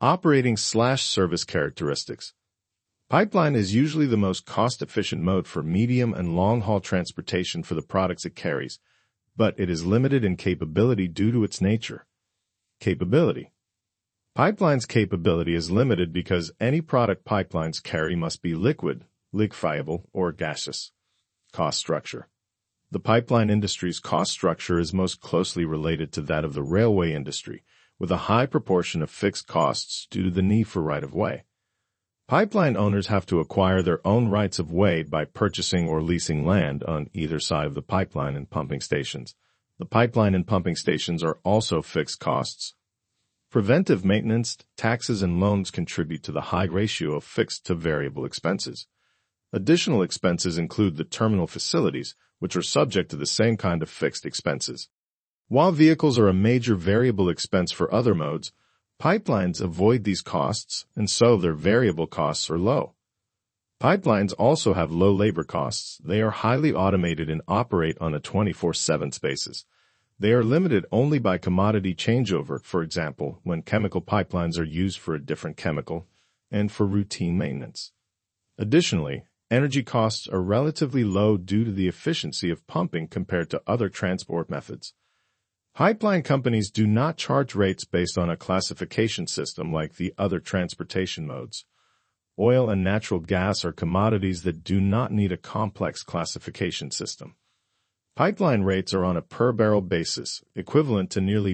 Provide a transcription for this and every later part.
Operating/service characteristics. Pipeline is usually the most cost-efficient mode for medium and long-haul transportation for the products it carries, but it is limited in capability due to its nature. Capability. Pipeline's capability is limited because any product pipelines carry must be liquid, liquefiable, or gaseous. Cost structure. The pipeline industry's cost structure is most closely related to that of the railway industry, with a high proportion of fixed costs due to the need for right-of-way. Pipeline owners have to acquire their own rights of way by purchasing or leasing land on either side of the pipeline and pumping stations. The pipeline and pumping stations are also fixed costs. Preventive maintenance, taxes, and loans contribute to the high ratio of fixed to variable expenses. Additional expenses include the terminal facilities, which are subject to the same kind of fixed expenses. While vehicles are a major variable expense for other modes, pipelines avoid these costs, and so their variable costs are low. Pipelines also have low labor costs. They are highly automated and operate on a 24/7 basis. They are limited only by commodity changeover, for example, when chemical pipelines are used for a different chemical, and for routine maintenance. Additionally, energy costs are relatively low due to the efficiency of pumping compared to other transport methods. Pipeline companies do not charge rates based on a classification system like the other transportation modes. Oil and natural gas are commodities that do not need a complex classification system. Pipeline rates are on a per-barrel basis, equivalent to nearly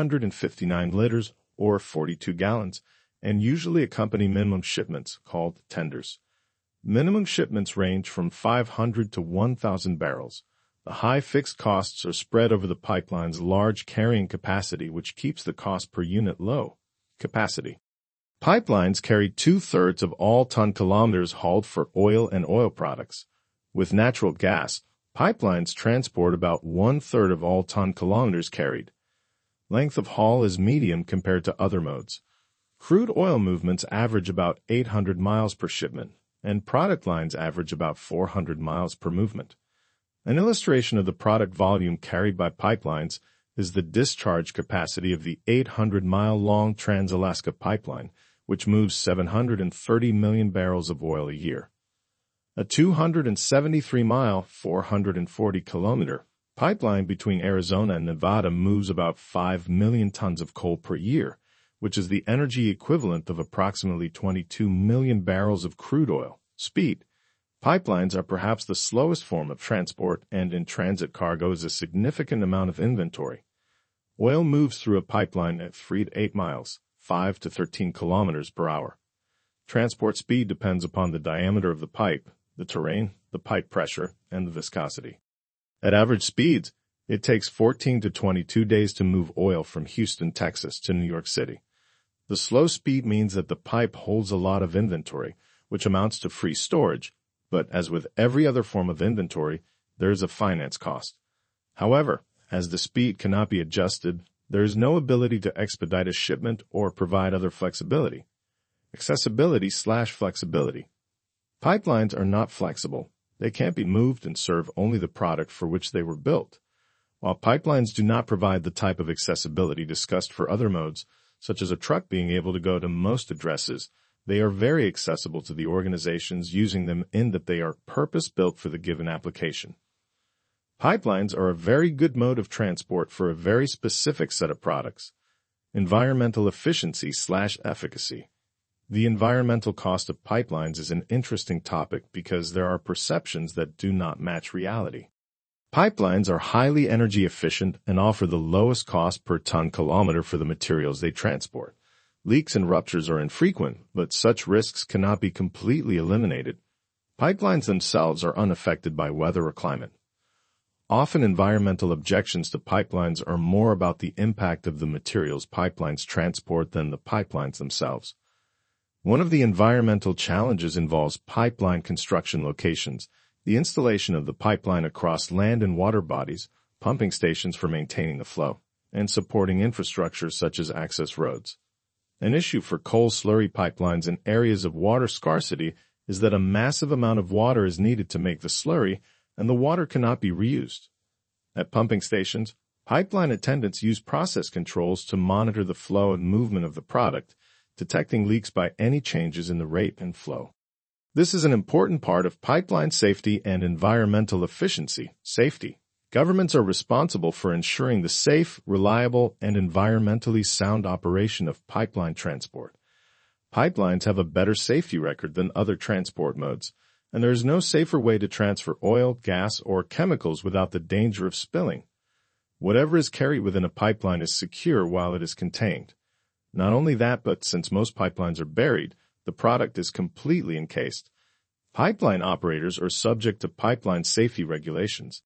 159 liters or 42 gallons, and usually accompany minimum shipments, called tenders. Minimum shipments range from 500 to 1,000 barrels. The high fixed costs are spread over the pipeline's large carrying capacity, which keeps the cost per unit low. Capacity. Pipelines carry 2/3 of all ton-kilometers hauled for oil and oil products. With natural gas, pipelines transport about 1/3 of all ton-kilometers carried. Length of haul is medium compared to other modes. Crude oil movements average about 800 miles per shipment, and product lines average about 400 miles per movement. An illustration of the product volume carried by pipelines is the discharge capacity of the 800-mile-long Trans-Alaska Pipeline, which moves 730 million barrels of oil a year. A 273-mile, 440-kilometer pipeline between Arizona and Nevada moves about 5 million tons of coal per year, which is the energy equivalent of approximately 22 million barrels of crude oil. Speed. Pipelines are perhaps the slowest form of transport, and in transit cargo is a significant amount of inventory. Oil moves through a pipeline at 3 to 8 miles, 5 to 13 kilometers per hour. Transport speed depends upon the diameter of the pipe, the terrain, the pipe pressure, and the viscosity. At average speeds, it takes 14 to 22 days to move oil from Houston, Texas to New York City. The slow speed means that the pipe holds a lot of inventory, which amounts to free storage, but as with every other form of inventory, there is a finance cost. However, as the speed cannot be adjusted, there is no ability to expedite a shipment or provide other flexibility. Accessibility/flexibility. Pipelines are not flexible. They can't be moved and serve only the product for which they were built. While pipelines do not provide the type of accessibility discussed for other modes, such as a truck being able to go to most addresses, they are very accessible to the organizations using them in that they are purpose-built for the given application. Pipelines are a very good mode of transport for a very specific set of products. Environmental efficiency/efficacy. The environmental cost of pipelines is an interesting topic because there are perceptions that do not match reality. Pipelines are highly energy efficient and offer the lowest cost per ton-kilometer for the materials they transport. Leaks and ruptures are infrequent, but such risks cannot be completely eliminated. Pipelines themselves are unaffected by weather or climate. Often environmental objections to pipelines are more about the impact of the materials pipelines transport than the pipelines themselves. One of the environmental challenges involves pipeline construction locations, the installation of the pipeline across land and water bodies, pumping stations for maintaining the flow, and supporting infrastructure such as access roads. An issue for coal slurry pipelines in areas of water scarcity is that a massive amount of water is needed to make the slurry, and the water cannot be reused. At pumping stations, pipeline attendants use process controls to monitor the flow and movement of the product, detecting leaks by any changes in the rate and flow. This is an important part of pipeline safety and environmental efficiency, safety. Governments are responsible for ensuring the safe, reliable, and environmentally sound operation of pipeline transport. Pipelines have a better safety record than other transport modes, and there is no safer way to transfer oil, gas, or chemicals without the danger of spilling. Whatever is carried within a pipeline is secure while it is contained. Not only that, but since most pipelines are buried, the product is completely encased. Pipeline operators are subject to pipeline safety regulations.